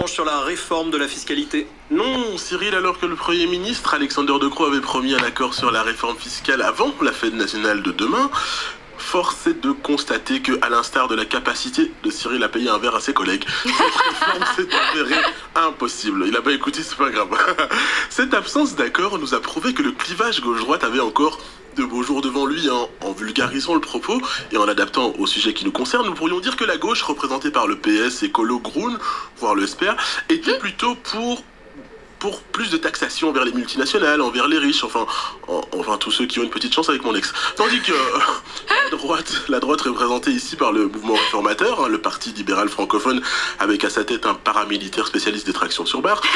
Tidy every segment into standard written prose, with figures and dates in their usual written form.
planche sur la réforme de la fiscalité. Non, Cyril, alors que le Premier ministre Alexander De Croo avait promis un accord sur la réforme fiscale avant la fête nationale de demain, force est de constater que, à l'instar de la capacité de Cyril à payer un verre à ses collègues, cette réforme s'est avérée impossible. Il a pas écouté, c'est pas grave. Cette absence d'accord nous a prouvé que le clivage gauche-droite avait encore de beaux jours devant lui, hein. En vulgarisant le propos et en l'adaptant au sujet qui nous concerne, nous pourrions dire que la gauche, représentée par le PS, Écolo, Groen, voire le SPR, était plutôt pour plus de taxation envers les multinationales, envers les riches, enfin tous ceux qui ont une petite chance avec mon ex. Tandis que la droite représentée ici par le mouvement réformateur, hein, le parti libéral francophone, avec à sa tête un paramilitaire spécialiste des tractions sur barre,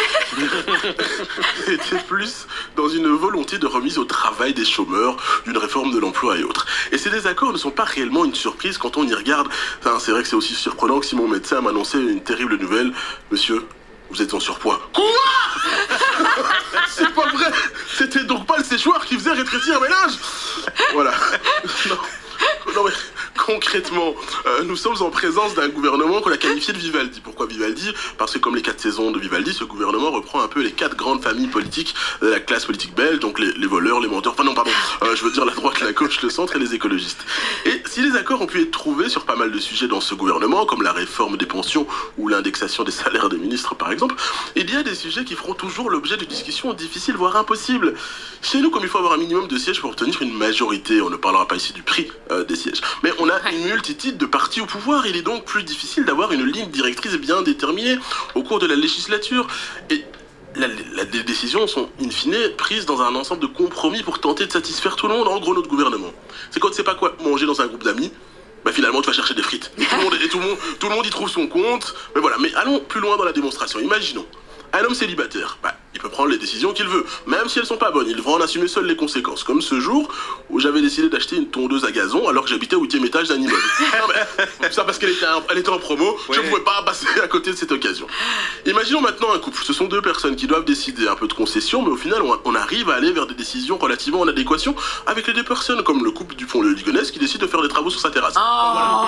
était plus dans une volonté de remise au travail des chômeurs, d'une réforme de l'emploi et autres. Et ces désaccords ne sont pas réellement une surprise quand on y regarde. Enfin, c'est vrai que c'est aussi surprenant que si mon médecin m'annonçait une terrible nouvelle: monsieur, vous êtes en surpoids. Quoi? C'est pas vrai. C'était donc pas le séchoir qui faisait rétrécir un ménage. Voilà. Non mais concrètement, nous sommes en présence d'un gouvernement qu'on a qualifié de Vivaldi. Pourquoi Vivaldi? Parce que comme les 4 saisons de Vivaldi, ce gouvernement reprend un peu les 4 grandes familles politiques de la classe politique belge, donc les voleurs, les menteurs, enfin non pardon, je veux dire la droite, la gauche, le centre et les écologistes. Et si les accords ont pu être trouvés sur pas mal de sujets dans ce gouvernement, comme la réforme des pensions ou l'indexation des salaires des ministres par exemple, il y a des sujets qui feront toujours l'objet de discussions difficiles, voire impossibles. Chez nous, comme il faut avoir un minimum de sièges pour obtenir une majorité, on ne parlera pas ici du prix des sièges, mais on a une multitude de partis au pouvoir. Il est donc plus difficile d'avoir une ligne directrice bien déterminée au cours de la législature. Et les décisions sont in fine prises dans un ensemble de compromis pour tenter de satisfaire tout le monde. En gros, notre gouvernement, c'est quand tu sais pas quoi manger dans un groupe d'amis, bah finalement tu vas chercher des frites. Et tout le monde y trouve son compte. Mais voilà, mais allons plus loin dans la démonstration. Imaginons un homme célibataire, il peut prendre les décisions qu'il veut, même si elles sont pas bonnes, il devra en assumer seul les conséquences. Comme ce jour où j'avais décidé d'acheter une tondeuse à gazon alors que j'habitais au 8e étage d'un immeuble. Ça parce qu'elle était en promo, ouais. Je ne pouvais pas passer à côté de cette occasion. Imaginons maintenant un couple, ce sont 2 personnes qui doivent décider un peu de concession, mais au final on arrive à aller vers des décisions relativement en adéquation avec les 2 personnes, comme le couple du Pont-le-Ligonnès qui décide de faire des travaux sur sa terrasse. Oh. Voilà.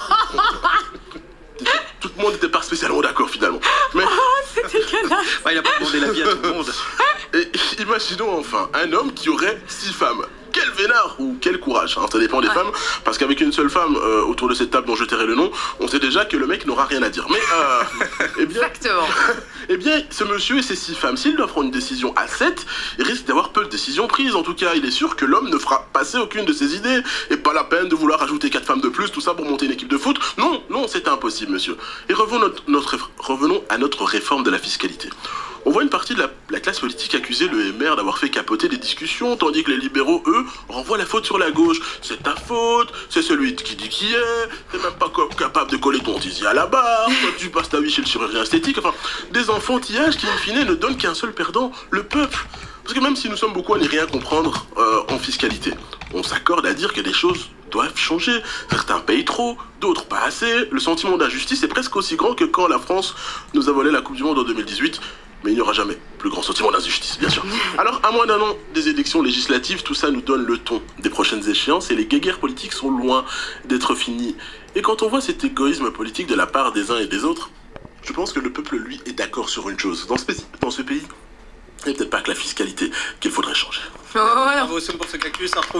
Tout le monde n'était pas spécialement d'accord finalement. Mais... c'était canard. Il a pas demandé l'avis à tout le monde. Et imaginons enfin un homme qui aurait 6 femmes. Quel vénard ou quel courage, hein, ça dépend des femmes, parce qu'avec une seule femme autour de cette table dont je tairai le nom, on sait déjà que le mec n'aura rien à dire. Mais exactement. Eh bien, ce monsieur et ses 6 femmes, s'il doit prendre une décision à 7, il risque d'avoir peu de décisions prises. En tout cas, il est sûr que l'homme ne fera passer aucune de ses idées, et pas la peine de vouloir ajouter 4 femmes de plus, tout ça pour monter une équipe de foot. Non, c'est impossible, monsieur. Et revenons à notre réforme de la fiscalité. On voit une partie de la classe politique accuser le MR d'avoir fait capoter les discussions, tandis que les libéraux, eux, renvoient la faute sur la gauche. C'est ta faute, c'est celui qui dit qui est, t'es même pas capable de coller ton tizi à la barre, toi tu passes ta vie chez le chirurgien esthétique, enfin, des enfantillages qui, in fine, ne donnent qu'un seul perdant, le peuple. Parce que même si nous sommes beaucoup à n'y rien comprendre en fiscalité, on s'accorde à dire que les choses doivent changer. Certains payent trop, d'autres pas assez. Le sentiment d'injustice est presque aussi grand que quand la France nous a volé la Coupe du Monde en 2018. Mais il n'y aura jamais plus grand sentiment d'injustice, bien sûr. Alors, à moins d'un an des élections législatives, tout ça nous donne le ton des prochaines échéances et les guéguerres politiques sont loin d'être finies. Et quand on voit cet égoïsme politique de la part des uns et des autres, je pense que le peuple, lui, est d'accord sur une chose. Dans ce pays, il n'y a peut-être pas que la fiscalité qu'il faudrait changer. Oh, Bravo, c'est pour ce cactus.